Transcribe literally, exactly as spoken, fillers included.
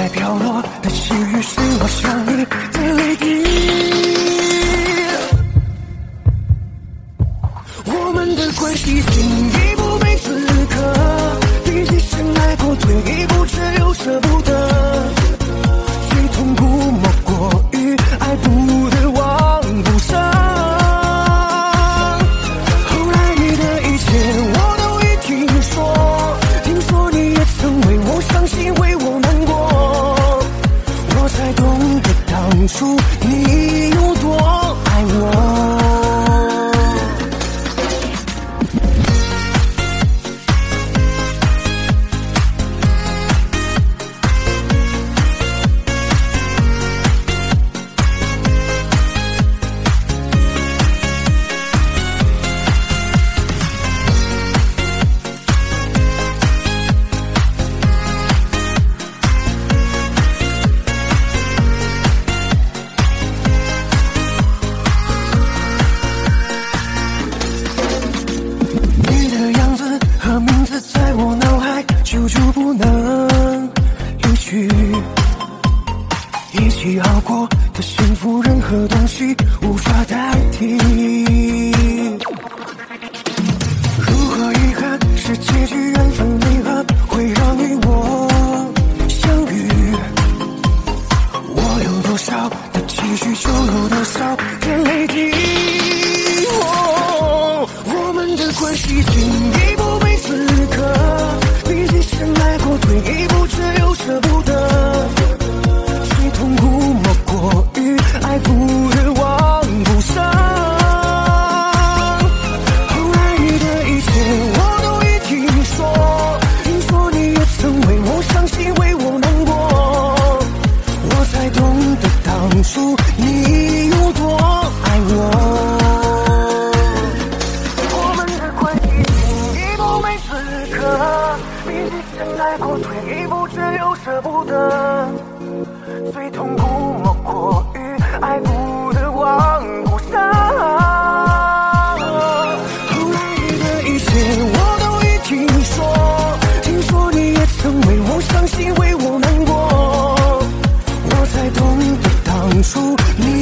飘落的细雨是我想你的泪滴。我们的关系进一步没资格，比起深爱过退一步却又舍不得，最痛苦莫过于爱不得忘不舍。后来你的一切我都已听说，听说你也曾为我伤心为我难过，我才懂得当初你有多爱我。久久不能离去，一起熬过的幸福，任何东西无法代替。如何遗憾是结局，缘分离合会让你我相遇。我有多少的期许，就有多少的泪滴。哦，我们的关系进一步没资格，比起深爱过退一步却又舍不得，最痛苦莫过于爱不得忘不舍。后来你的一切我都已听说，听说你也曾为我伤心为我难过，我才懂得当初你有多爱我。爱过退一步却又舍不得，最痛苦莫过于爱不得忘不舍。后来你的一切我都已听说，听说你也曾为我伤心为我难过，我才懂得当初你